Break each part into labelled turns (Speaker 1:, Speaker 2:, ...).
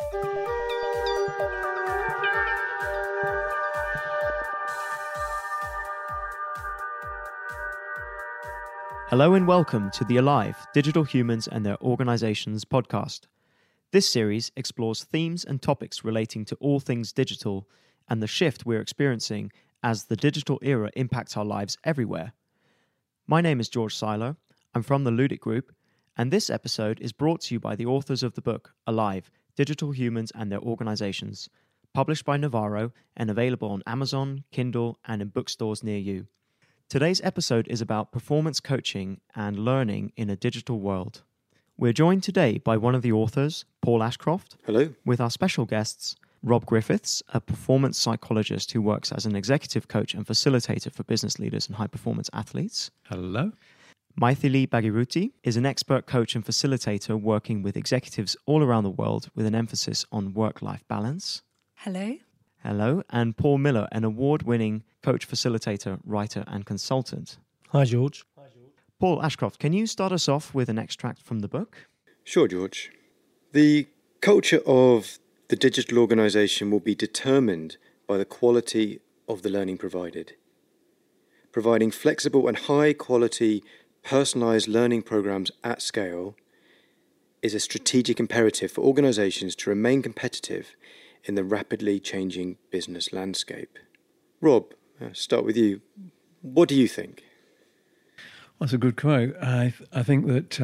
Speaker 1: Hello and welcome to the Alive, Digital Humans and Their Organizations podcast. This series explores themes and topics relating to all things digital and the shift we're experiencing as the digital era impacts our lives everywhere. My name is George Seiler. I'm from the Ludic Group, and this episode is brought to you by the authors of the book Alive, Digital Humans and Their Organizations, published by Navarro and available on Amazon, Kindle, and in bookstores near you. Today's episode is about performance coaching and learning in a digital world. We're joined today by one of the authors, Paul Ashcroft.
Speaker 2: Hello.
Speaker 1: With our special guests, Rob Griffiths, a performance psychologist who works as an executive coach and facilitator for business leaders and high-performance athletes.
Speaker 3: Hello.
Speaker 1: Maithili Bagiruti is an expert coach and facilitator working with executives all around the world with an emphasis on work-life balance.
Speaker 4: Hello.
Speaker 1: Hello. And Paul Miller, an award-winning coach, facilitator, writer and consultant.
Speaker 5: Hi, George.
Speaker 1: Paul Ashcroft, can you start us off with an extract from the book?
Speaker 2: Sure, George. The culture of the digital organisation will be determined by the quality of the learning provided. Providing flexible and high-quality personalised learning programmes at scale is a strategic imperative for organisations to remain competitive in the rapidly changing business landscape. Rob, start with you. What do you think?
Speaker 3: That's a good quote. I think that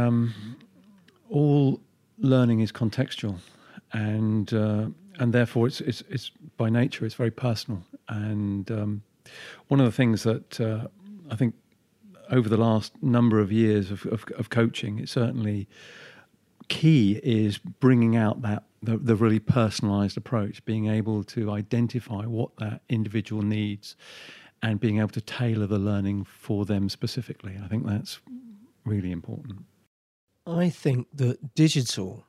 Speaker 3: all learning is contextual, and therefore it's by nature it's very personal. And one of the things that I think over the last number of years of coaching, it's certainly key is bringing out that the really personalised approach, being able to identify what that individual needs and being able to tailor the learning for them specifically. I think that's really important.
Speaker 5: I think that digital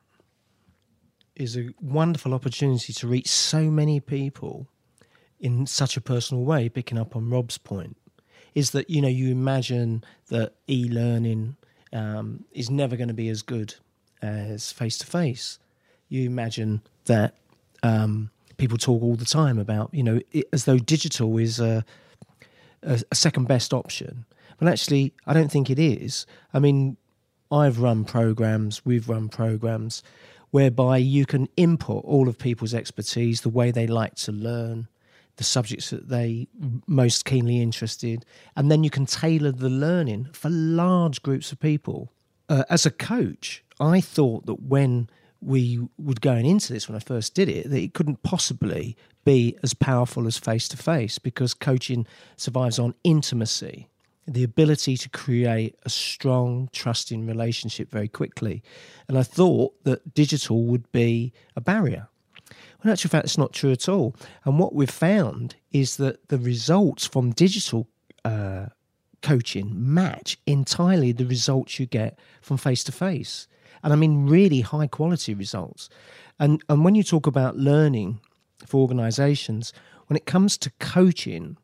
Speaker 5: is a wonderful opportunity to reach so many people in such a personal way, picking up on Rob's point, is that, you imagine that e-learning is never going to be as good as face-to-face. You imagine that people talk all the time about, as though digital is a second best option. But actually, I don't think it is. I mean, we've run programs whereby you can input all of people's expertise, the way they like to learn, the subjects that they most keenly interested, and then you can tailor the learning for large groups of people. As a coach, I thought that when we were going into this, when I first did it, that it couldn't possibly be as powerful as face-to-face, because coaching survives on intimacy, the ability to create a strong, trusting relationship very quickly. And I thought that digital would be a barrier. Well, in actual fact, it's not true at all. And what we've found is that the results from digital coaching match entirely the results you get from face-to-face. And I mean really high-quality results. And when you talk about learning for organisations, when it comes to coaching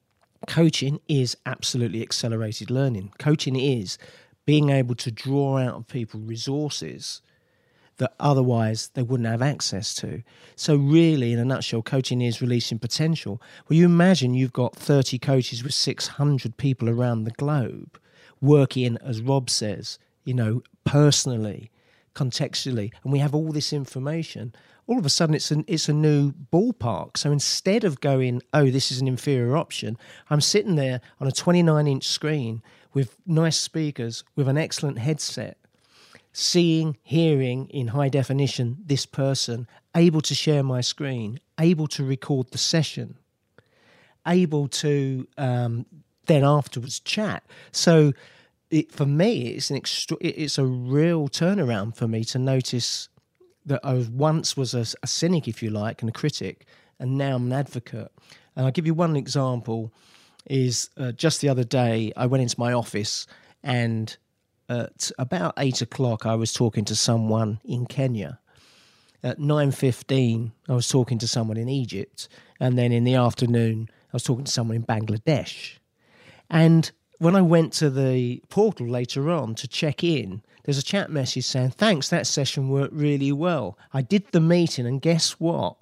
Speaker 5: is absolutely accelerated learning. Coaching is being able to draw out of people resources that otherwise they wouldn't have access to. So really, in a nutshell, coaching is releasing potential. Well, you imagine you've got 30 coaches with 600 people around the globe working, as Rob says, personally, contextually, and we have all this information. All of a sudden, it's a new ballpark. So instead of going, this is an inferior option, I'm sitting there on a 29-inch screen with nice speakers, with an excellent headset, seeing, hearing in high definition this person, able to share my screen, able to record the session, able to then afterwards chat. So for me, it's a real turnaround for me to notice that I once was a cynic, if you like, and a critic, and now I'm an advocate. And I'll give you one example. Is just the other day, I went into my office, and at about 8 o'clock, I was talking to someone in Kenya. At 9:15, I was talking to someone in Egypt. And then in the afternoon, I was talking to someone in Bangladesh. And when I went to the portal later on to check in there's a chat message saying, thanks, that session worked really well. I did the meeting, and guess what?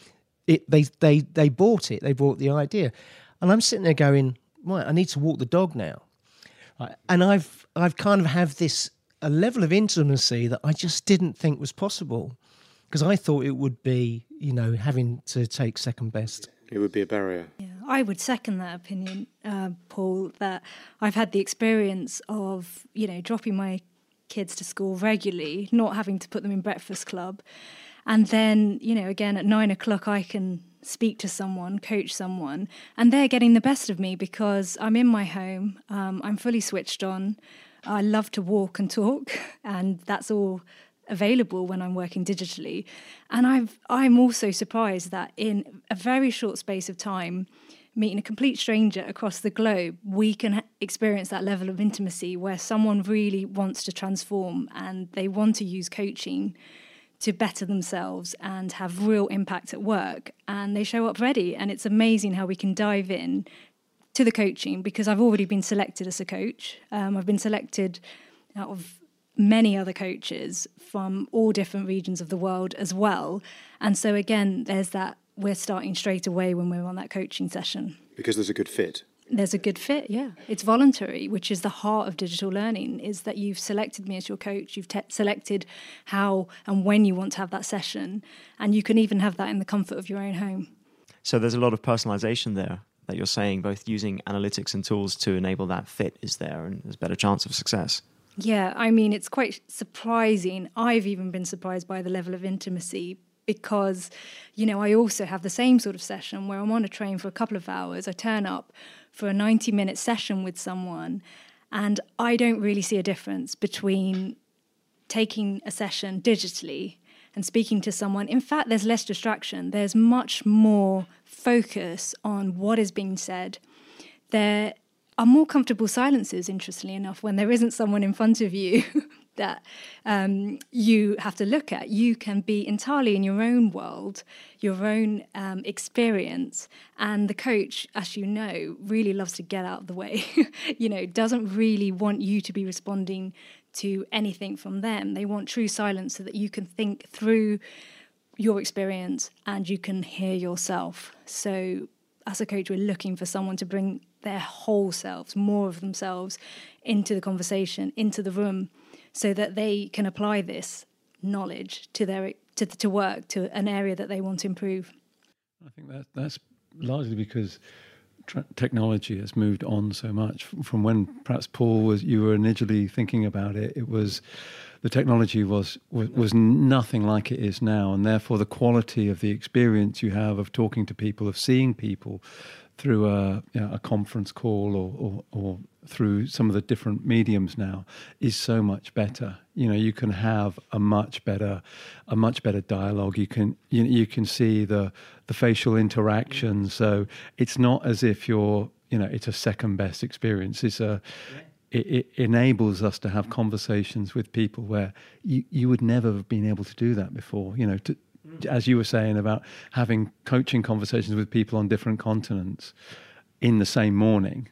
Speaker 5: They bought it. They bought the idea. And I'm sitting there going, right, I need to walk the dog now. Right. And I've kind of have this a level of intimacy that I just didn't think was possible, because I thought it would be, having to take second best.
Speaker 2: It would be a barrier.
Speaker 4: Yeah, I would second that opinion, Paul, that I've had the experience of, dropping my kids to school regularly, not having to put them in breakfast club. And then, again, at 9 o'clock, I can speak to someone, coach someone, and they're getting the best of me because I'm in my home, I'm fully switched on, I love to walk and talk, and that's all available when I'm working digitally. And I'm also surprised that in a very short space of time, meeting a complete stranger across the globe, we can experience that level of intimacy where someone really wants to transform and they want to use coaching to better themselves and have real impact at work, and they show up ready. And it's amazing how we can dive in to the coaching, because I've already been selected as a coach. I've been selected out of many other coaches from all different regions of the world as well. And so again, there's that, we're starting straight away when we're on that coaching session.
Speaker 2: Because there's a good fit.
Speaker 4: There's a good fit, yeah. It's voluntary, which is the heart of digital learning, is that you've selected me as your coach, you've selected how and when you want to have that session, and you can even have that in the comfort of your own home.
Speaker 1: So there's a lot of personalization there that you're saying, both using analytics and tools to enable that fit is there, and there's a better chance of success.
Speaker 4: Yeah, I mean, it's quite surprising. I've even been surprised by the level of intimacy, because, I also have the same sort of session where I'm on a train for a couple of hours. I turn up for a 90-minute session with someone, and I don't really see a difference between taking a session digitally and speaking to someone. In fact, there's less distraction. There's much more focus on what is being said. There are more comfortable silences, interestingly enough, when there isn't someone in front of you that you have to look at. You can be entirely in your own world, your own experience, and the coach, as you know, really loves to get out of the way. Doesn't really want you to be responding to anything from them. They want true silence so that you can think through your experience and you can hear yourself. So as a coach, we're looking for someone to bring their whole selves, more of themselves, into the conversation, into the room, so that they can apply this knowledge to work, to an area that they want to improve.
Speaker 3: I think that's largely because technology has moved on so much from when perhaps you were initially thinking about it. It was the technology was nothing like it is now, and therefore the quality of the experience you have of talking to people, of seeing people through a conference call or through some of the different mediums now is so much better. You can have a much better dialogue. You can see the facial interaction. So it's not as if it's a second best experience. It enables us to have conversations with people where you would never have been able to do that before. As you were saying about having coaching conversations with people on different continents in the same morning.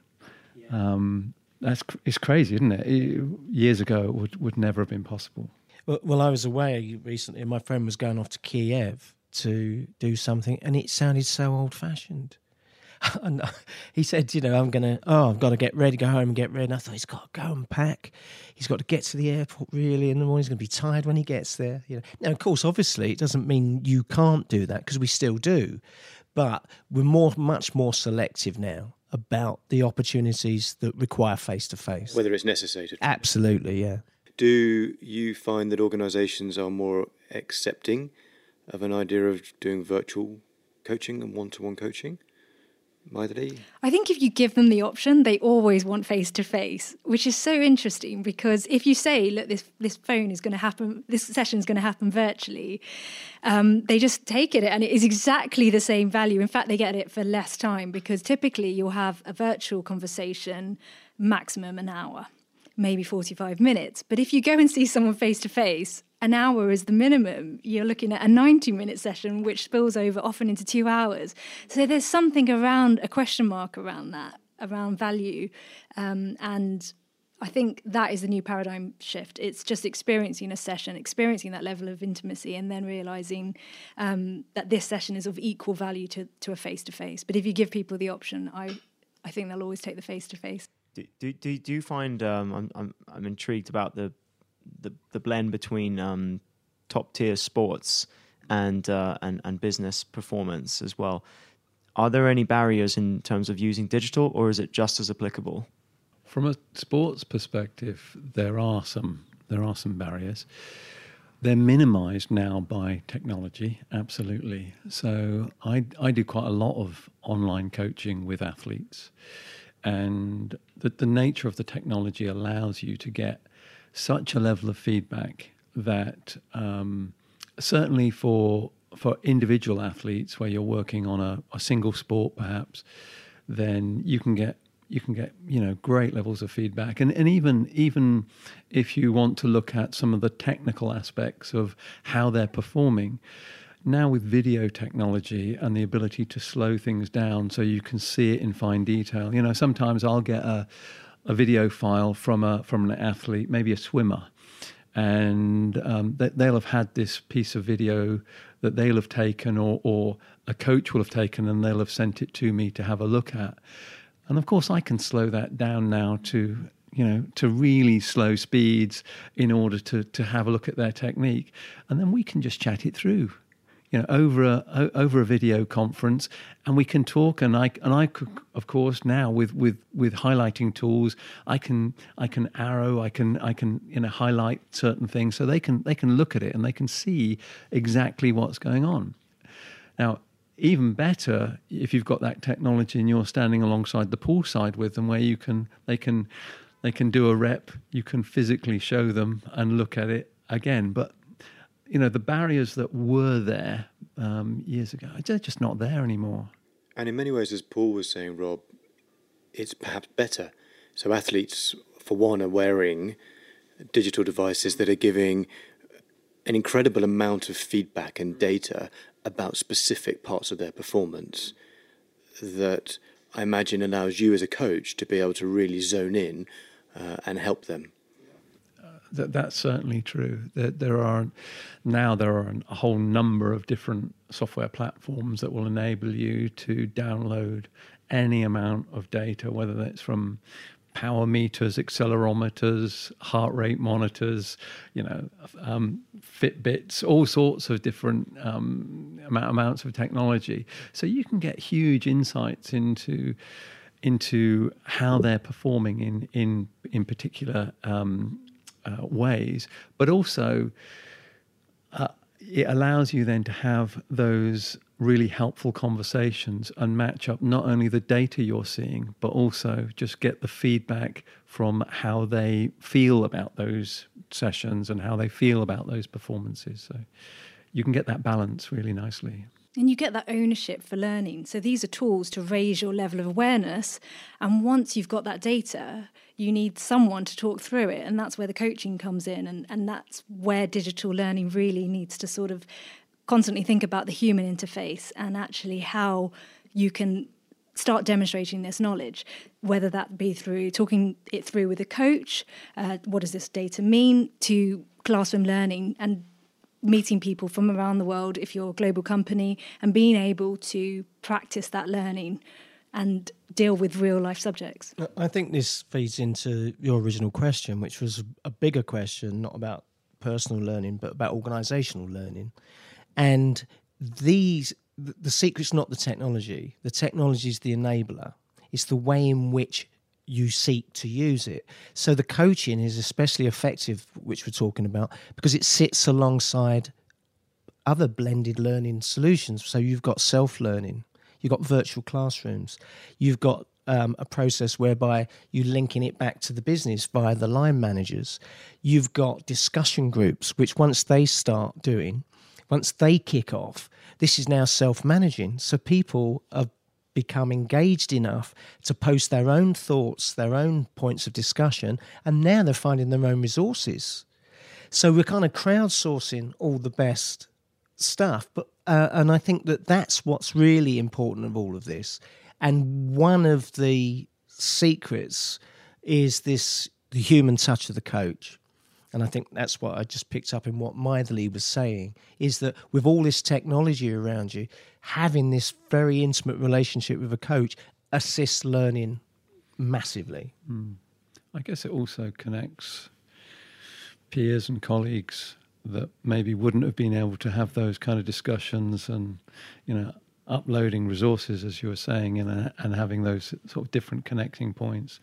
Speaker 3: It's crazy, isn't it? Years ago, it would never have been possible.
Speaker 5: Well, I was away recently, and my friend was going off to Kiev to do something, and it sounded so old-fashioned. And he said, I've got to get ready, go home and get ready. And I thought, he's got to go and pack. He's got to get to the airport really in the morning. He's going to be tired when he gets there. Now, of course, obviously, it doesn't mean you can't do that, because we still do. But we're much more selective now about the opportunities that require face-to-face.
Speaker 2: Whether it's necessary.
Speaker 5: Absolutely, yeah.
Speaker 2: Do you find that organisations are more accepting of an idea of doing virtual coaching and one-to-one coaching? Maithili?
Speaker 4: I think if you give them the option, they always want face-to-face, which is so interesting, because if you say, look, this session is going to happen virtually, they just take it, and it is exactly the same value. In fact, they get it for less time, because typically you'll have a virtual conversation, maximum an hour, maybe 45 minutes. But if you go and see someone face-to-face, an hour is the minimum. You're looking at a 90-minute session, which spills over often into 2 hours. So there's something around a question mark around that, around value. And I think that is the new paradigm shift. It's just experiencing a session, experiencing that level of intimacy, and then realising that this session is of equal value to a face-to-face. But if you give people the option, I think they'll always take the face-to-face.
Speaker 1: Do you find I'm intrigued about the blend between top-tier sports and business performance as well? Are there any barriers in terms of using digital, or is it just as applicable?
Speaker 3: From a sports perspective, there are some barriers. They're minimised now by technology, absolutely. So I do quite a lot of online coaching with athletes, and the nature of the technology allows you to get such a level of feedback that certainly for individual athletes where you're working on a single sport perhaps, then you can get great levels of feedback, and even if you want to look at some of the technical aspects of how they're performing, now with video technology and the ability to slow things down so you can see it in fine detail. Sometimes I'll get a video file from an athlete, maybe a swimmer, and they'll have had this piece of video that they'll have taken, or a coach will have taken, and they'll have sent it to me to have a look at. And of course, I can slow that down now to really slow speeds in order to have a look at their technique, and then we can just chat it through, over a video conference, and we can talk. And I could, of course, now with highlighting tools, I can arrow, I can highlight certain things so they can look at it and they can see exactly what's going on. Now, even better if you've got that technology and you're standing alongside the poolside with them, where they can do a rep, you can physically show them and look at it again. But the barriers that were there years ago, they're just not there anymore.
Speaker 2: And in many ways, as Paul was saying, Rob, it's perhaps better. So athletes, for one, are wearing digital devices that are giving an incredible amount of feedback and data about specific parts of their performance that I imagine allows you as a coach to be able to really zone in and help them.
Speaker 3: That's certainly true. There are a whole number of different software platforms that will enable you to download any amount of data, whether that's from power meters, accelerometers, heart rate monitors, Fitbits, all sorts of different amounts of technology. So you can get huge insights into how they're performing in particular ways, but also it allows you then to have those really helpful conversations and match up not only the data you're seeing, but also just get the feedback from how they feel about those sessions and how they feel about those performances. So you can get that balance really nicely.
Speaker 4: And you get that ownership for learning. So these are tools to raise your level of awareness. And once you've got that data, you need someone to talk through it. And that's where the coaching comes in. And that's where digital learning really needs to sort of constantly think about the human interface and actually how you can start demonstrating this knowledge, whether that be through talking it through with a coach, what does this data mean, to classroom learning and meeting people from around the world if you're a global company, and being able to practice that learning and deal with real life subjects.
Speaker 5: I think this feeds into your original question, which was a bigger question, not about personal learning, but about organisational learning. And the secret's not the technology. The technology is the enabler. It's the way in which you seek to use it. So the coaching is especially effective, which we're talking about, because it sits alongside other blended learning solutions. So you've got self-learning, you've got virtual classrooms, you've got a process whereby you're linking it back to the business via the line managers. You've got discussion groups, which once they start doing, once they kick off, this is now self-managing. So people have become engaged enough to post their own thoughts, their own points of discussion, and now they're finding their own resources. So we're kind of crowdsourcing all the best stuff, but and I think that's what's really important of all of this. And one of the secrets is this the human touch of the coach. And I think that's what I just picked up in what Maithili was saying, is that with all this technology around you, having this very intimate relationship with a coach assists learning massively.
Speaker 3: I guess it also connects peers and colleagues that maybe wouldn't have been able to have those kind of discussions, and, you know, uploading resources, as you were saying, and having those sort of different connecting points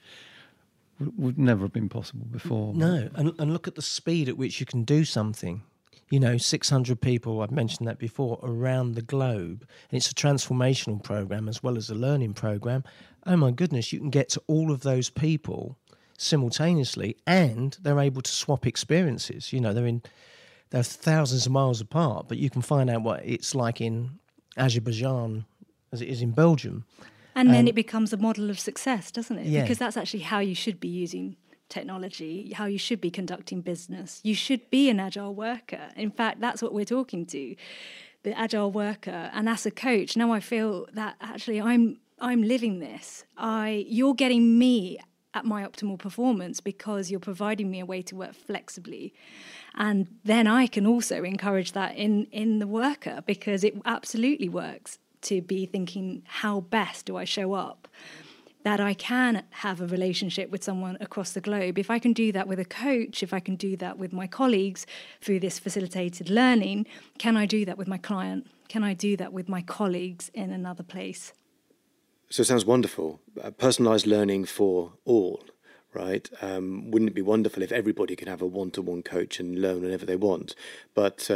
Speaker 3: would never have been possible before.
Speaker 5: No, and look at the speed at which you can do something. You know, 600 people, I've mentioned that before, around the globe. And it's a transformational program as well as a learning program. Oh my goodness, you can get to all of those people simultaneously, and they're able to swap experiences. You know, they're thousands of miles apart, but you can find out what it's like in Azerbaijan as it is in Belgium.
Speaker 4: And then it becomes a model of success, doesn't it?
Speaker 5: Yeah.
Speaker 4: Because that's actually how you should be using technology, how you should be conducting business. You should be an agile worker. In fact, that's what we're talking to, the agile worker. And as a coach, now I feel that actually I'm living this. You're getting me at my optimal performance because you're providing me a way to work flexibly. And then I can also encourage that in the worker, because it absolutely works to be thinking, how best do I show up? That I can have a relationship with someone across the globe. If I can do that with a coach, if I can do that with my colleagues through this facilitated learning, can I do that with my client? Can I do that with my colleagues in another place?
Speaker 2: So it sounds wonderful. Personalised learning for all, right? Wouldn't it be wonderful if everybody could have a one-to-one coach and learn whenever they want? But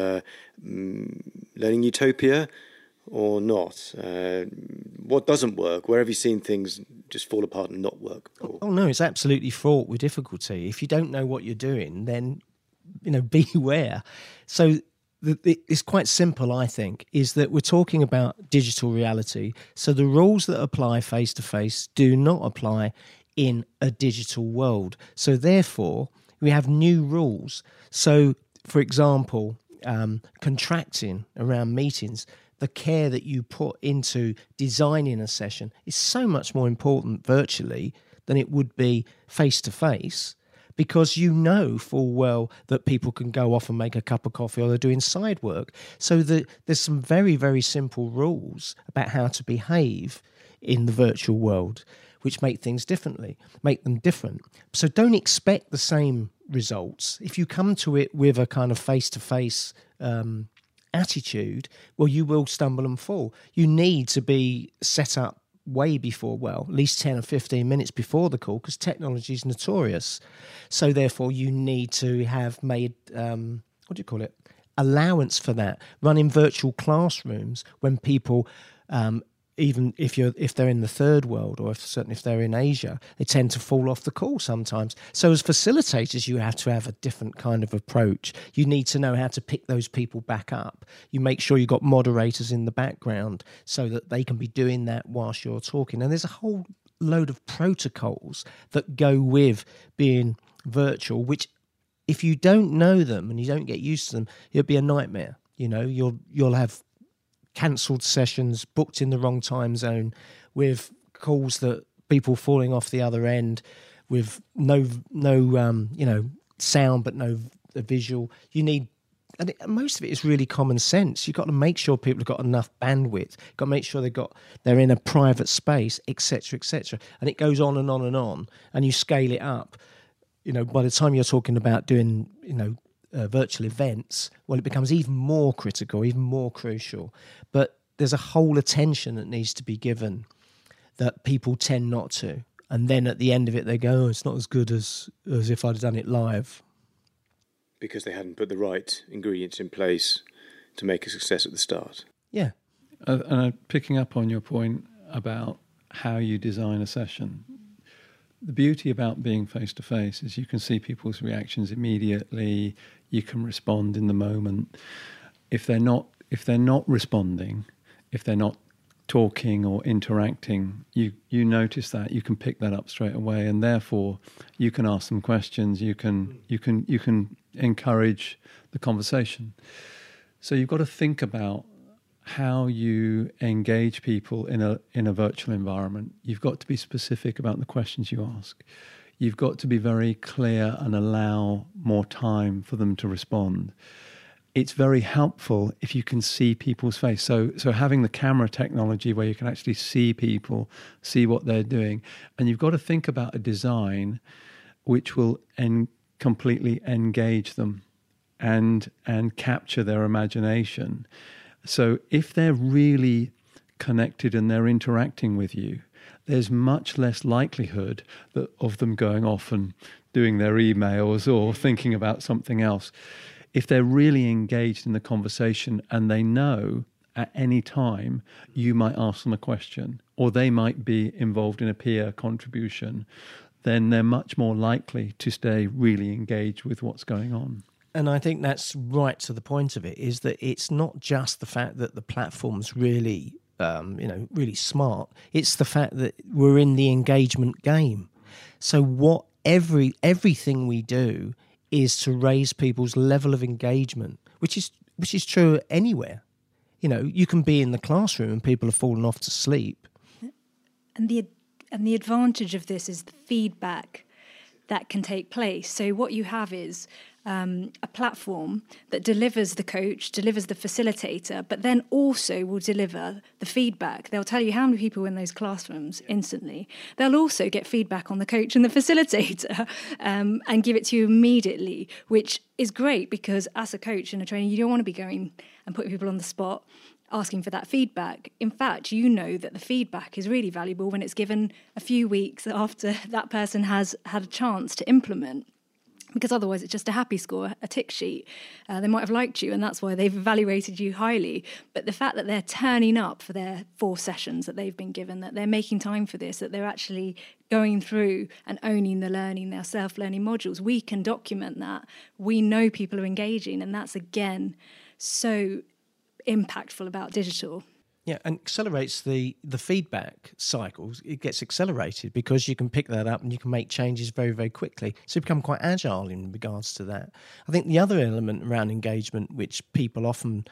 Speaker 2: learning utopia or not? What doesn't work? Where have you seen things just fall apart and not work?
Speaker 5: Oh no, it's absolutely fraught with difficulty. If you don't know what you're doing, then, you know, beware. So it's quite simple, I think, is that we're talking about digital reality. So the rules that apply face-to-face do not apply in a digital world. So therefore, we have new rules. So, for example, contracting around meetings, the care that you put into designing a session is so much more important virtually than it would be face-to-face, because you know full well that people can go off and make a cup of coffee or they're doing side work. So there's some very, very simple rules about how to behave in the virtual world, which make them different. So don't expect the same results. If you come to it with a kind of face-to-face attitude, well, you will stumble and fall. You need to be set up way before, well, at least 10 or 15 minutes before the call, because technology is notorious. So therefore, you need to have made, allowance for that. Running virtual classrooms when people, even if they're in the third world, or certainly if they're in Asia, they tend to fall off the call sometimes. So as facilitators, you have to have a different kind of approach. You need to know how to pick those people back up. You make sure you've got moderators in the background so that they can be doing that whilst you're talking. And there's a whole load of protocols that go with being virtual, which if you don't know them and you don't get used to them, it'll be a nightmare. You know, you'll have cancelled sessions, booked in the wrong time zone, with calls that people falling off the other end, with no sound but no visual. You need, and most of it is really common sense. You've got to make sure people have got enough bandwidth. You've got to make sure they're in a private space, etc., etc. And it goes on and on and on, and you scale it up. You know, by the time you're talking about doing, virtual events, well, it becomes even more critical, even more crucial. But there's a whole attention that needs to be given that people tend not to. And then at the end of it, they go, oh, it's not as good as if I'd done it live.
Speaker 2: Because they hadn't put the right ingredients in place to make a success at the start.
Speaker 5: Yeah.
Speaker 3: And picking up on your point about how you design a session, the beauty about being face-to-face is you can see people's reactions immediately. You can respond in the moment. If they're not responding, if they're not talking or interacting, you notice that. You can pick that up straight away, and therefore you can ask them questions. You can encourage the conversation. So you've got to think about how you engage people in a virtual environment. You've got to be specific about the questions you ask. you've got to be very clear and allow more time for them to respond. It's very helpful if you can see people's face. So having the camera technology where you can actually see people, see what they're doing, and you've got to think about a design which will completely engage them and capture their imagination. So if they're really connected and they're interacting with you, there's much less likelihood of them going off and doing their emails or thinking about something else. If they're really engaged in the conversation and they know at any time you might ask them a question or they might be involved in a peer contribution, then they're much more likely to stay really engaged with what's going on.
Speaker 5: And I think that's right to the point of it, is that it's not just the fact that the platform's really, really smart. It's the fact that we're in the engagement game. So everything we do is to raise people's level of engagement, which is true anywhere. You can be in the classroom and people have fallen off to sleep.
Speaker 4: And the advantage of this is the feedback that can take place. So what you have is a platform that delivers the coach, delivers the facilitator, but then also will deliver the feedback. They'll tell you how many people were in those classrooms instantly. They'll also get feedback on the coach and the facilitator and give it to you immediately, which is great because as a coach and a trainer, you don't want to be going and putting people on the spot asking for that feedback. In fact, you know that the feedback is really valuable when it's given a few weeks after that person has had a chance to implement. Because otherwise it's just a happy score, a tick sheet. They might have liked you and that's why they've evaluated you highly. But the fact that they're turning up for their 4 sessions that they've been given, that they're making time for this, that they're actually going through and owning the learning, their self-learning modules, we can document that. We know people are engaging, and that's, again, so impactful about digital.
Speaker 5: Yeah, and accelerates the feedback cycles. It gets accelerated because you can pick that up and you can make changes very, very quickly. So you become quite agile in regards to that. I think the other element around engagement, which people often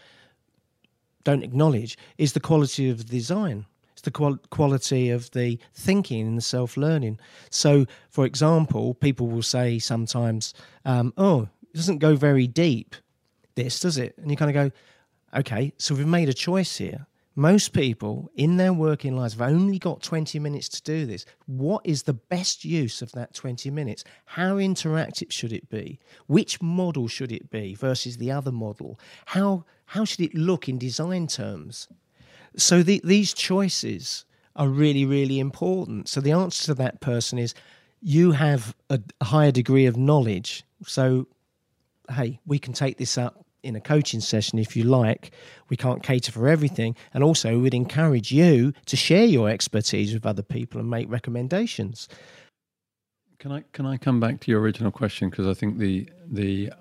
Speaker 5: don't acknowledge, is the quality of the design. It's the quality of the thinking and the self-learning. So, for example, people will say sometimes, it doesn't go very deep, this, does it? And you kind of go, okay, so we've made a choice here. Most people in their working lives have only got 20 minutes to do this. What is the best use of that 20 minutes? How interactive should it be? Which model should it be versus the other model? How should it look in design terms? So these choices are really, really important. So the answer to that person is you have a higher degree of knowledge. So, hey, we can take this up in a coaching session if you like. We can't cater for everything, and also we'd encourage you to share your expertise with other people and make recommendations.
Speaker 3: Can I come back to your original question, because I think the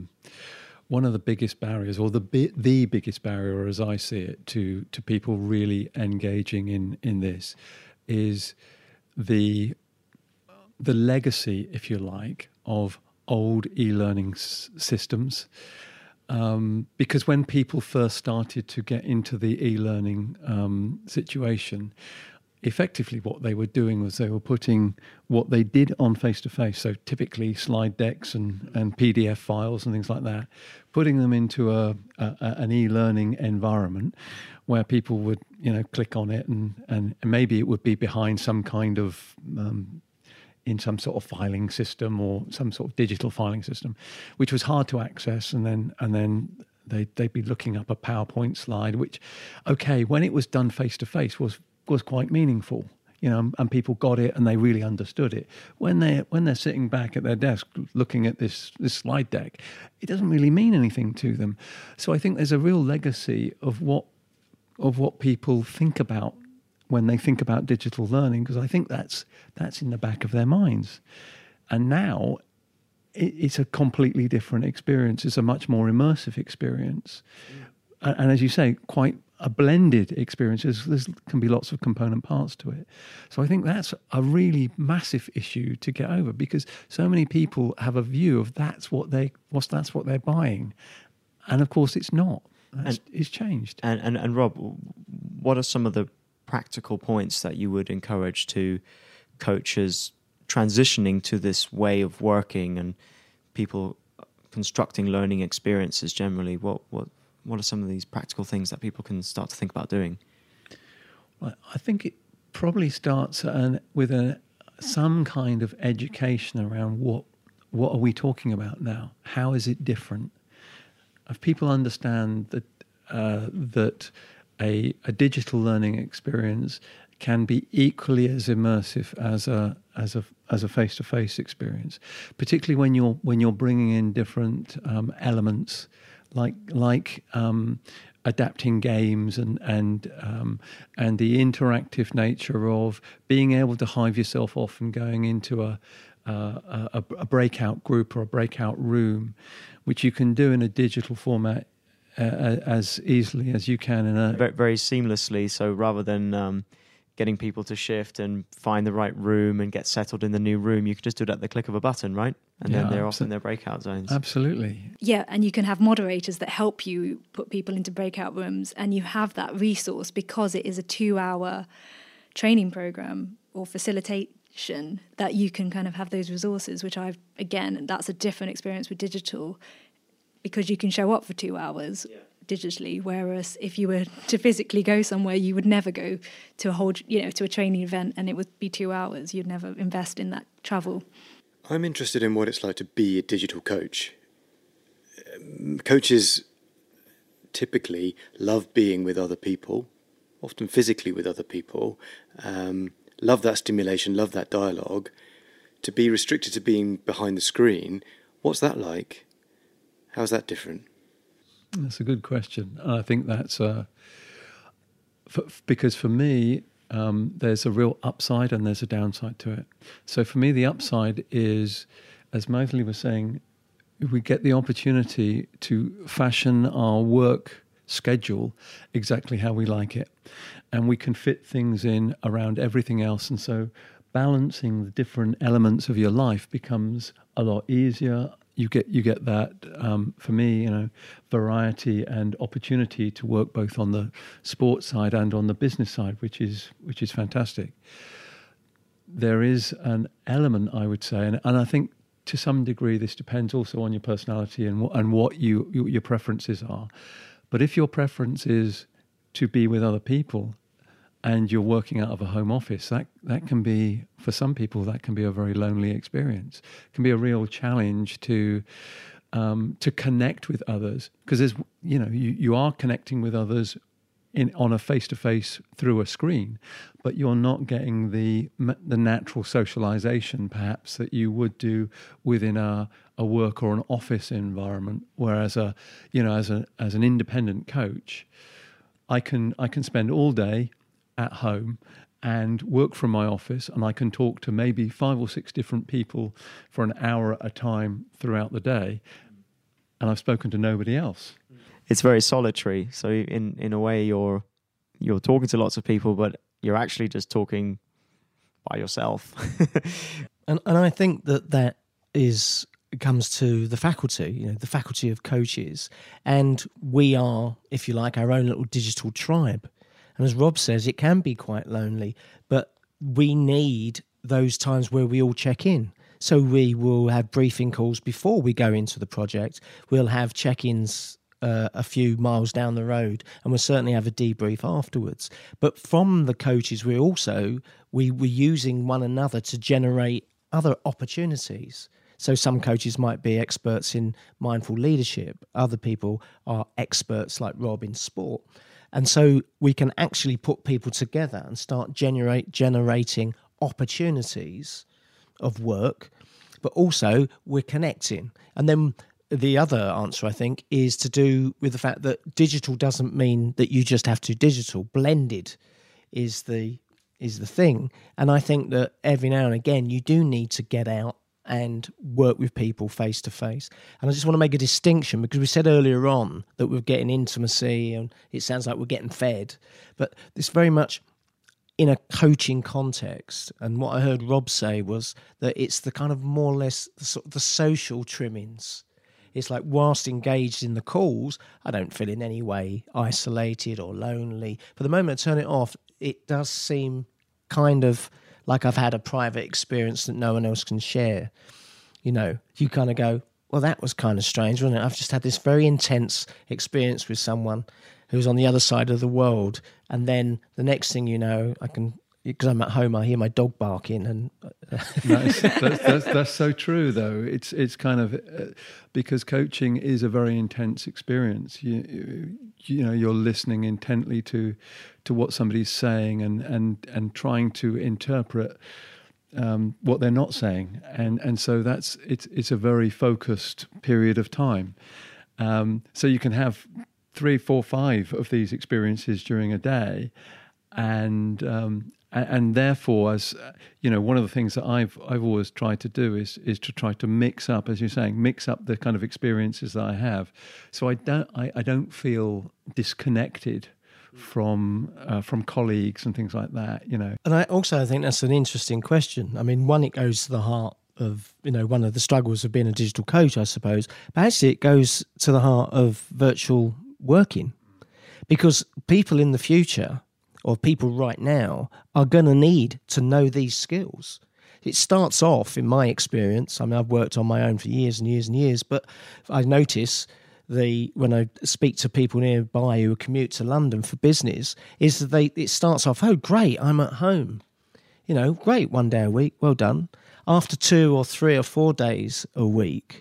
Speaker 3: one of the biggest barriers, or the biggest barrier as I see it, to people really engaging in this is the legacy, if you like, of old e-learning systems. Because when people first started to get into the e-learning situation, effectively what they were doing was they were putting what they did on face-to-face, so typically slide decks and PDF files and things like that, putting them into an e-learning environment where people would click on it and maybe it would be behind some kind of in some sort of filing system or some sort of digital filing system, which was hard to access. And then they'd be looking up a PowerPoint slide, which, okay, when it was done face to face was quite meaningful, and people got it and they really understood it. When they're sitting back at their desk looking at this slide deck, it doesn't really mean anything to them. So I think there's a real legacy of what people think about when they think about digital learning, because I think that's in the back of their minds. And now it's a completely different experience. It's a much more immersive experience. And as you say, quite a blended experience. There can be lots of component parts to it. So I think that's a really massive issue to get over, because so many people have a view of that's what they're buying. And of course it's not. It's changed.
Speaker 1: And Rob, what are some of the practical points that you would encourage to coaches transitioning to this way of working and people constructing learning experiences generally, what are some of these practical things that people can start to think about doing?
Speaker 3: Well, I think it probably starts with some kind of education around what are we talking about now? How is it different? If people understand that a digital learning experience can be equally as immersive as a face-to-face experience, particularly when you're bringing in different elements like adapting games and the interactive nature of being able to hive yourself off and going into a breakout group or a breakout room, which you can do in a digital format as easily as you can in a
Speaker 1: very, very seamlessly. So rather than getting people to shift and find the right room and get settled in the new room, you can just do it at the click of a button, right? And then they're off in their breakout zones.
Speaker 3: Absolutely.
Speaker 4: Yeah, and you can have moderators that help you put people into breakout rooms, and you have that resource because it is a 2-hour training program or facilitation that you can kind of have those resources, which that's a different experience with digital because you can show up for 2 hours. Yeah. Digitally, whereas if you were to physically go somewhere, you would never go to to a training event, and it would be 2 hours. You'd never invest in that travel.
Speaker 2: I'm interested in what it's like to be a digital coach. Coaches typically love being with other people, often physically with other people, love that stimulation, love that dialogue. To be restricted to being behind the screen, what's that like? How's that different?
Speaker 3: That's a good question. I think that's because for me, there's a real upside and there's a downside to it. So for me, the upside is, as Maithili was saying, we get the opportunity to fashion our work schedule exactly how we like it. And we can fit things in around everything else. And so balancing the different elements of your life becomes a lot easier. You get that, for me, variety and opportunity to work both on the sports side and on the business side, which is fantastic. There is an element, I would say, and I think to some degree this depends also on your personality and what your preferences are. But if your preference is to be with other people and you're working out of a home office, that can be, for some people, that can be a very lonely experience. It can be a real challenge to connect with others, because you are connecting with others on a face-to-face through a screen, but you're not getting the natural socialization perhaps that you would do within a work or an office environment. Whereas as an independent coach, I can spend all day at home and work from my office, and I can talk to maybe 5 or 6 different people for an hour at a time throughout the day, and I've spoken to nobody else.
Speaker 1: It's very solitary. So in a way, you're talking to lots of people, but you're actually just talking by yourself.
Speaker 5: and I think that comes to the faculty, the faculty of coaches, and we are, if you like, our own little digital tribe. And as Rob says, it can be quite lonely, but we need those times where we all check in. So we will have briefing calls before we go into the project. We'll have check-ins a few miles down the road, and we'll certainly have a debrief afterwards. But from the coaches, we're using one another to generate other opportunities. So some coaches might be experts in mindful leadership. Other people are experts like Rob in sport. And so we can actually put people together and start generating opportunities of work, but also we're connecting. And then the other answer, I think, is to do with the fact that digital doesn't mean that you just have to digital. Blended is the thing. And I think that every now and again you do need to get out and work with people face to face. And I just want to make a distinction, because we said earlier on that we're getting intimacy and it sounds like we're getting fed, but it's very much in a coaching context. And what I heard Rob say was that it's the kind of more or less the social trimmings. It's like, whilst engaged in the calls, I don't feel in any way isolated or lonely. But the moment I turn it off, it does seem kind of like I've had a private experience that no one else can share. You know, you kind of go, well, that was kind of strange, wasn't it? I've just had this very intense experience with someone who's on the other side of the world. And then the next thing you know, because I'm at home, I hear my dog barking. And
Speaker 3: that's so true, though. It's kind of because coaching is a very intense experience. You know, you're listening intently to what somebody's saying and trying to interpret what they're not saying, and so it's a very focused period of time. So you can have 3, 4, 5 of these experiences during a day, and therefore, as you know, one of the things that I've always tried to do is to try to mix up, as you're saying, mix up the kind of experiences that I have, so I don't feel disconnected from colleagues and things like that, you know.
Speaker 5: And I think that's an interesting question. I mean, one, it goes to the heart of, you know, one of the struggles of being a digital coach, I suppose, but actually it goes to the heart of virtual working, because people in the future, or people right now, are going to need to know these skills. It starts off, in my experience, I mean, I've worked on my own for years and years and years, but I notice when I speak to people nearby who commute to London for business, is that it starts off, oh, great, I'm at home. You know, great, 1 day a week, well done. After 2 or 3 or 4 days a week,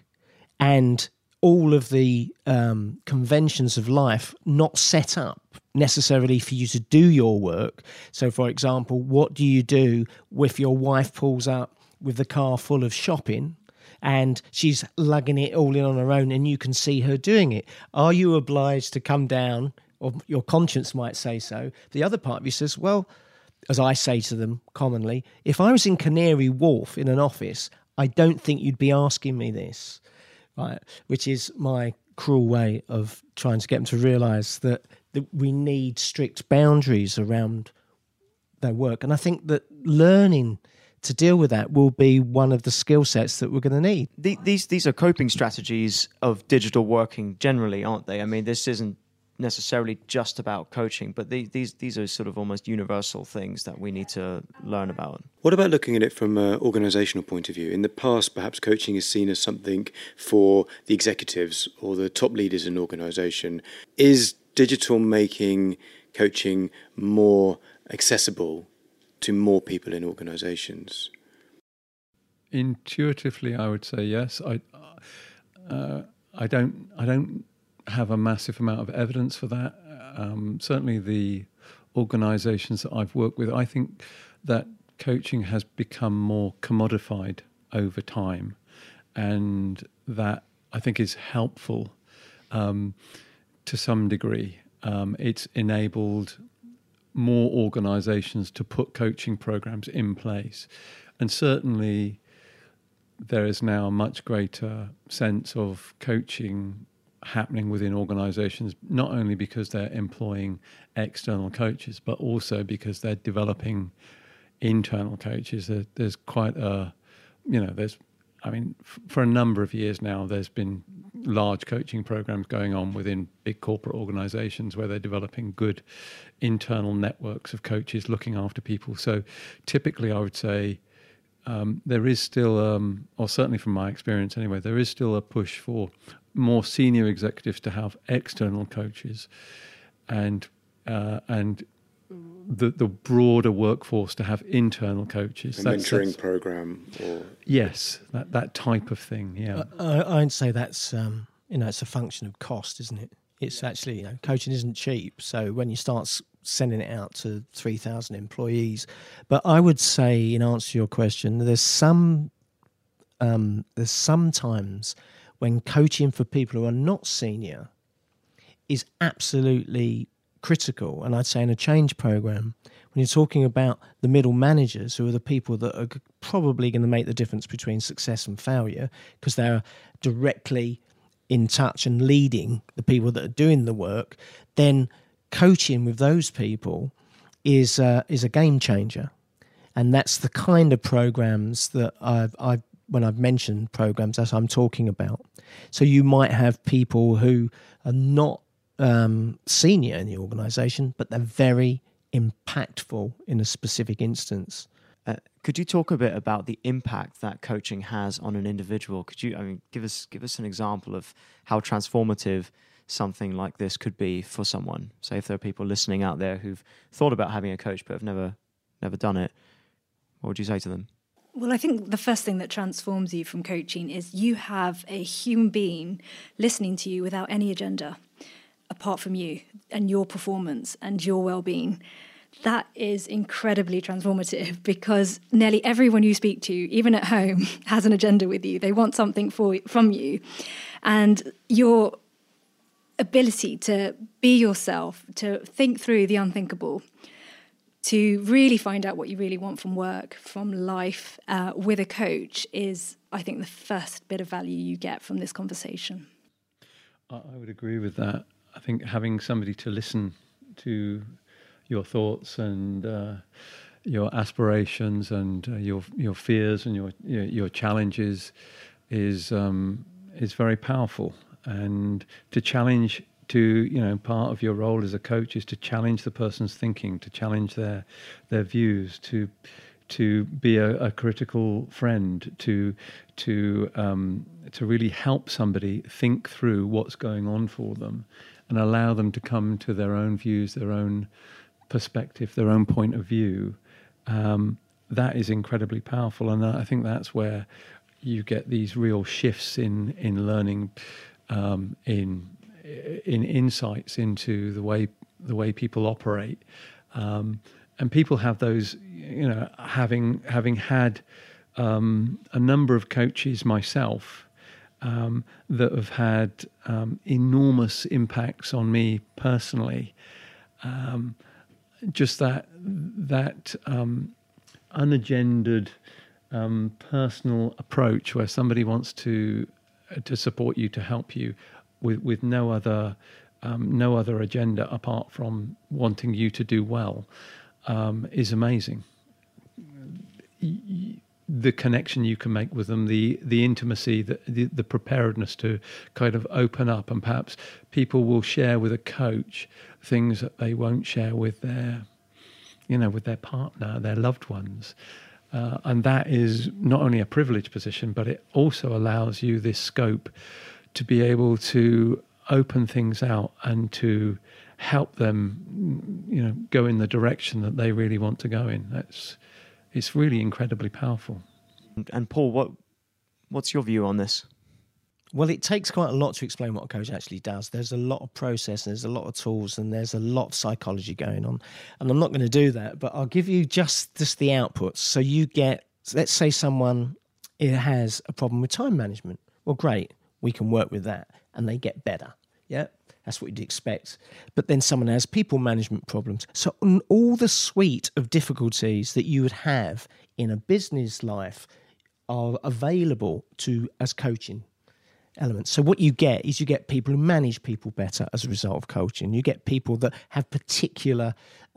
Speaker 5: and all of the conventions of life not set up necessarily for you to do your work. So, for example, what do you do if your wife pulls up with the car full of shopping and she's lugging it all in on her own and you can see her doing it? Are you obliged to come down, or your conscience might say so? The other part of you says, well, as I say to them commonly, if I was in Canary Wharf in an office, I don't think you'd be asking me this, right? Which is my cruel way of trying to get them to realise that we need strict boundaries around their work. And I think that learning to deal with that will be one of the skill sets that we're going to need.
Speaker 1: These are coping strategies of digital working generally, aren't they? I mean, this isn't necessarily just about coaching, but these are sort of almost universal things that we need to learn about.
Speaker 2: What about looking at it from an organisational point of view? In the past, perhaps coaching is seen as something for the executives or the top leaders in an organisation. Is digital making coaching more accessible to more people in organisations?
Speaker 3: Intuitively, I would say yes. I don't have a massive amount of evidence for that. Certainly the organisations that I've worked with, I think that coaching has become more commodified over time, and that I think is helpful to some degree. It's enabled more organisations to put coaching programs in place, and certainly there is now a much greater sense of coaching happening within organisations, not only because they're employing external coaches, but also because they're developing internal coaches. There's quite a, for a number of years now, there's been large coaching programs going on within big corporate organisations where they're developing good internal networks of coaches looking after people. So typically I would say there is still, or certainly from my experience anyway, there is still a push for more senior executives to have external coaches, and the broader workforce to have internal coaches.
Speaker 2: A mentoring program, or
Speaker 3: yes, that type of thing. Yeah,
Speaker 5: I'd say that's it's a function of cost, isn't it? It's actually, coaching isn't cheap. So when you start sending it out to 3,000 employees, but I would say, in answer to your question, there's sometimes when coaching for people who are not senior is absolutely critical. And I'd say in a change program, when you're talking about the middle managers, who are the people that are probably going to make the difference between success and failure, because they're directly in touch and leading the people that are doing the work, then coaching with those people is a game changer. And that's the kind of programs that when I've mentioned programs, as I'm talking about. So you might have people who are not senior in the organisation, but they're very impactful in a specific instance.
Speaker 1: Could you talk a bit about the impact that coaching has on an individual? Could you, give us an example of how transformative something like this could be for someone? Say if there are people listening out there who've thought about having a coach but have never done it, what would you say to them?
Speaker 4: Well, I think the first thing that transforms you from coaching is you have a human being listening to you without any agenda apart from you and your performance and your well-being. That is incredibly transformative because nearly everyone you speak to, even at home, has an agenda with you. They want something from you. And your ability to be yourself, to think through the unthinkable, to really find out what you really want from work, from life, with a coach is, I think, the first bit of value you get from this conversation.
Speaker 3: I would agree with that. I think having somebody to listen to your thoughts and your aspirations and your fears and your challenges is very powerful. And to challenge, part of your role as a coach is to challenge the person's thinking, to challenge their views, to be a critical friend, to really help somebody think through what's going on for them, and allow them to come to their own views, their own perspective, their own point of view. That is incredibly powerful, and I think that's where you get these real shifts in learning, in insights into the way people operate, and people have those. Having had a number of coaches myself that have had enormous impacts on me personally. Just that unagendered personal approach where somebody wants to support you, to help you with no other agenda apart from wanting you to do well, is amazing. The connection you can make with them, the intimacy, the preparedness to kind of open up, and perhaps people will share with a coach things that they won't share with their partner, their loved ones. And that is not only a privileged position, but it also allows you this scope to be able to open things out and to help them, go in the direction that they really want to go in. It's really incredibly powerful.
Speaker 1: And Paul, what's your view on this?
Speaker 5: Well, it takes quite a lot to explain what a coach actually does. There's a lot of process, and there's a lot of tools, and there's a lot of psychology going on. And I'm not going to do that, but I'll give you just the outputs. So you get, let's say someone has a problem with time management. Well, great, we can work with that, and they get better. Yeah, that's what you'd expect. But then someone has people management problems. So all the suite of difficulties that you would have in a business life are available as coaching elements. So what you get is you get people who manage people better as a result of coaching. You get people that have particular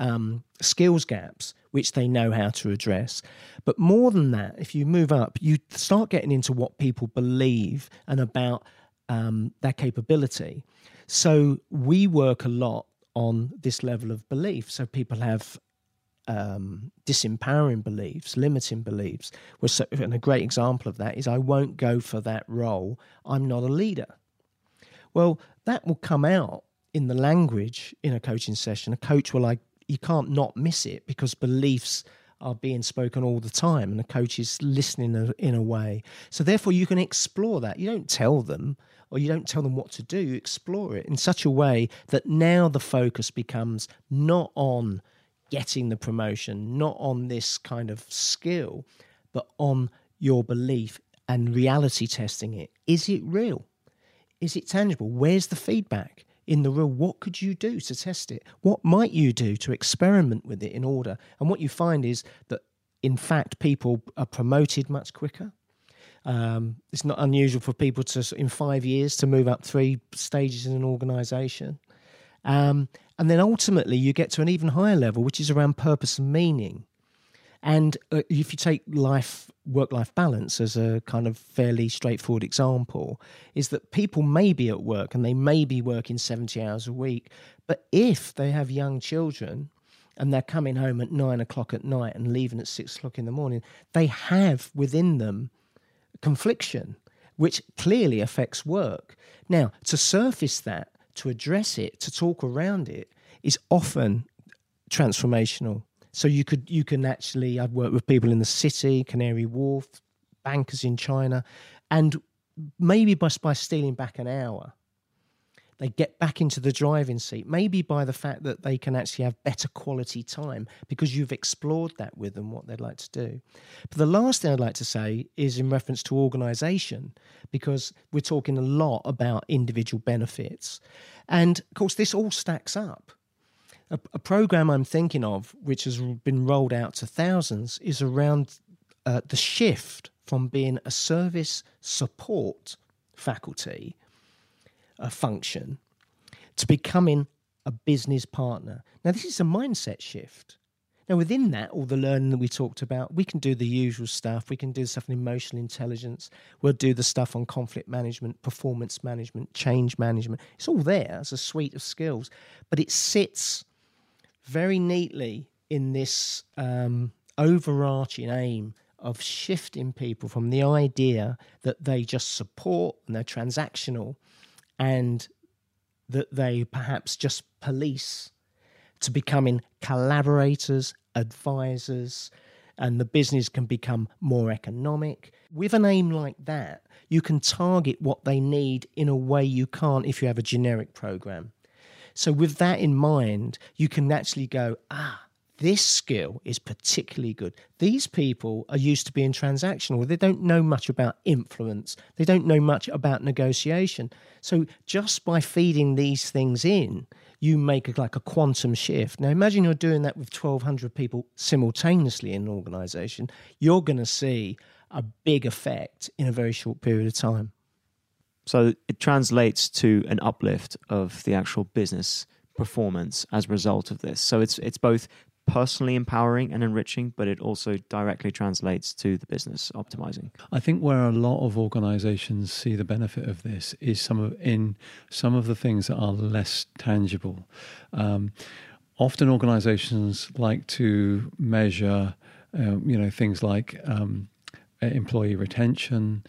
Speaker 5: skills gaps which they know how to address. But more than that, if you move up, you start getting into what people believe and about their capability. So we work a lot on this level of belief. So people have disempowering beliefs, limiting beliefs. And a great example of that is, I won't go for that role, I'm not a leader. Well, that will come out in the language in a coaching session. A coach you can't not miss it, because beliefs are being spoken all the time and the coach is listening in a way. So therefore you can explore that. You don't tell them, or you don't tell them what to do, you explore it in such a way that now the focus becomes not on getting the promotion, not on this kind of skill, but on your belief and reality testing it. Is it real? Is it tangible? Where's the feedback in the real? What could you do to test it? What might you do to experiment with it in order? And what you find is that, in fact, people are promoted much quicker. It's not unusual for people to, in 5 years, to move up 3 stages in an organisation. And then ultimately you get to an even higher level, which is around purpose and meaning. And if you take work-life balance as a kind of fairly straightforward example, is that people may be at work and they may be working 70 hours a week, but if they have young children and they're coming home at 9 o'clock at night and leaving at 6 o'clock in the morning, they have within them confliction, which clearly affects work. Now, to surface that, to address it, to talk around it, is often transformational. So you can actually, I've worked with people in the city, Canary Wharf, bankers in China, and maybe by stealing back an hour, they get back into the driving seat, maybe by the fact that they can actually have better quality time because you've explored that with them, what they'd like to do. But the last thing I'd like to say is in reference to organisation, because we're talking a lot about individual benefits. And, of course, this all stacks up. A program I'm thinking of, which has been rolled out to thousands, is around the shift from being a service support faculty function to becoming a business partner. Now, this is a mindset shift. Now, within that, all the learning that we talked about, we can do the usual stuff. We can do stuff on emotional intelligence. We'll do the stuff on conflict management, performance management, change management. It's all there as a suite of skills, but it sits very neatly in this overarching aim of shifting people from the idea that they just support and they're transactional and that they perhaps just police, to becoming collaborators, advisors, and the business can become more economic. With an aim like that, you can target what they need in a way you can't if you have a generic program. So with that in mind, you can actually go, this skill is particularly good. These people are used to being transactional. They don't know much about influence. They don't know much about negotiation. So just by feeding these things in, you make like a quantum shift. Now, imagine you're doing that with 1,200 people simultaneously in an organisation. You're going to see a big effect in a very short period of time.
Speaker 1: So it translates to an uplift of the actual business performance as a result of this. So it's both personally empowering and enriching, but it also directly translates to the business optimizing.
Speaker 3: I think where a lot of organizations see the benefit of this is some of the things that are less tangible. Often organizations like to measure things like employee retention,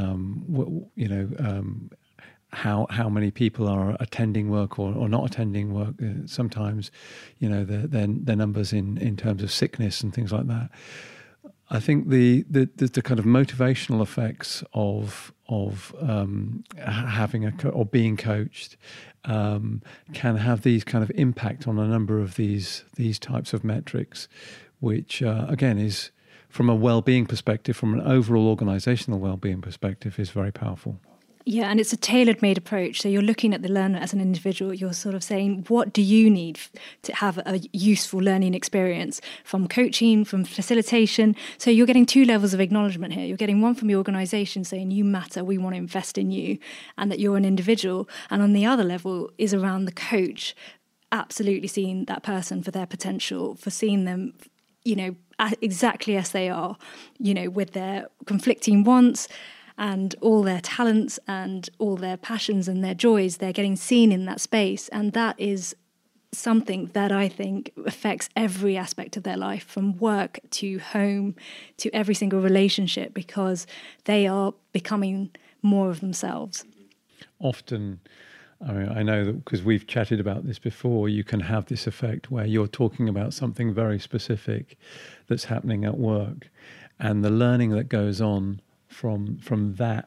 Speaker 3: how many people are attending work or not attending work. Sometimes, their numbers in terms of sickness and things like that. I think the kind of motivational effects of having or being coached can have these kind of impact on a number of these types of metrics, which again is, from a well-being perspective, from an overall organisational well-being perspective, is very powerful.
Speaker 4: Yeah, and it's a tailor-made approach. So you're looking at the learner as an individual. You're sort of saying, what do you need to have a useful learning experience, from coaching, from facilitation? So you're getting two levels of acknowledgement here. You're getting one from your organisation saying, you matter, we want to invest in you, and that you're an individual. And on the other level is around the coach, absolutely seeing that person for their potential, for seeing them, exactly as they are, with their conflicting wants, and all their talents and all their passions and their joys, they're getting seen in that space. And that is something that I think affects every aspect of their life, from work to home to every single relationship, because they are becoming more of themselves.
Speaker 3: Often, I know that because we've chatted about this before, you can have this effect where you're talking about something very specific that's happening at work, and the learning that goes on from that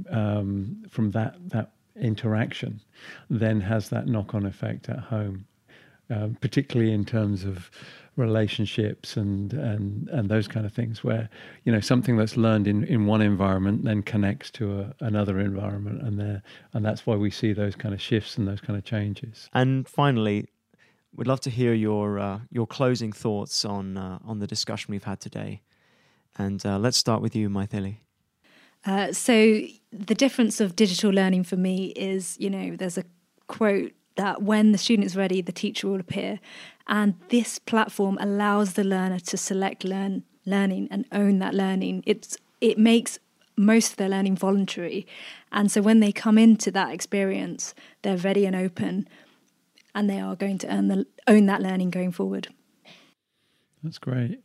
Speaker 3: interaction then has that knock-on effect at home, particularly in terms of relationships and those kind of things, where something that's learned in one environment then connects to another environment, and that's why we see those kind of shifts and those kind of changes.
Speaker 1: And finally, we'd love to hear your closing thoughts on the discussion we've had today. And let's start with you, Maithili.
Speaker 4: So the difference of digital learning for me is, there's a quote that when the student is ready, the teacher will appear. And this platform allows the learner to select learning and own that learning. It makes most of their learning voluntary. And so when they come into that experience, they're ready and open, and they are going to own that learning going forward.
Speaker 3: That's great.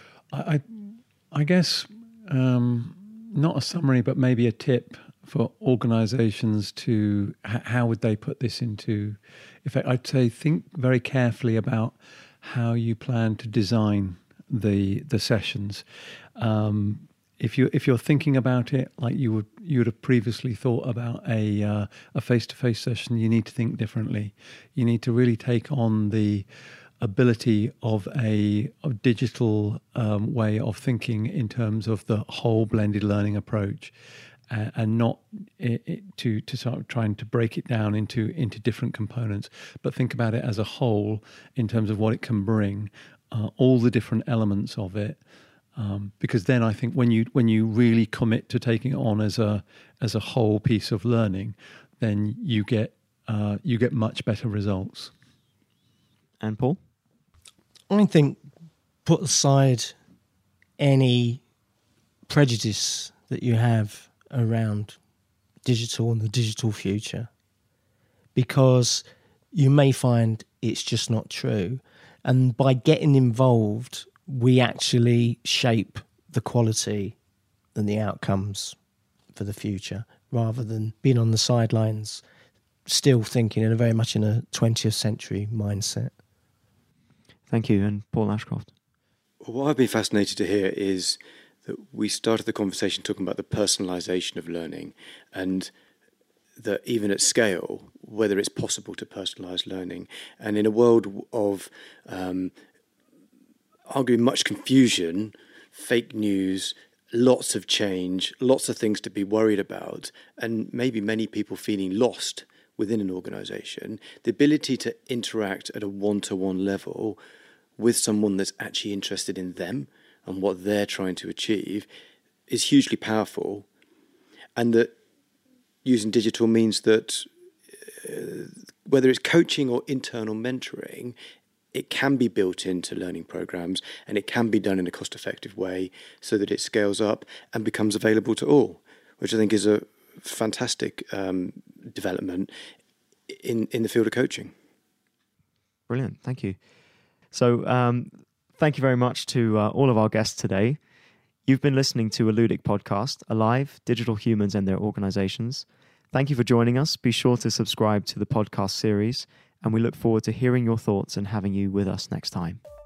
Speaker 3: I guess not a summary, but maybe a tip for organisations to how would they put this into effect? I'd say think very carefully about how you plan to design the sessions. If you're thinking about it like you would have previously thought about a face-to-face session, you need to think differently. You need to really take on the ability of a digital way of thinking in terms of the whole blended learning approach, and not to sort of trying to break it down into different components, but think about it as a whole in terms of what it can bring, all the different elements of it. Because then I think when you really commit to taking it on as a whole piece of learning, then you get much better results.
Speaker 1: And Paul?
Speaker 5: I think put aside any prejudice that you have around digital and the digital future, because you may find it's just not true. And by getting involved, we actually shape the quality and the outcomes for the future, rather than being on the sidelines, still thinking very much in a 20th century mindset.
Speaker 1: Thank you. And Paul Ashcroft?
Speaker 2: What I've been fascinated to hear is that we started the conversation talking about the personalisation of learning, and that even at scale, whether it's possible to personalise learning. And in a world of arguably much confusion, fake news, lots of change, lots of things to be worried about, and maybe many people feeling lost within an organisation, the ability to interact at a one-to-one level with someone that's actually interested in them and what they're trying to achieve is hugely powerful. And that using digital means that whether it's coaching or internal mentoring, it can be built into learning programs, and it can be done in a cost-effective way so that it scales up and becomes available to all, which I think is a fantastic development in the field of coaching.
Speaker 1: Brilliant. Thank you. So thank you very much to all of our guests today. You've been listening to a Ludic podcast, Alive, Digital Humans and Their Organizations. Thank you for joining us. Be sure to subscribe to the podcast series, and we look forward to hearing your thoughts and having you with us next time.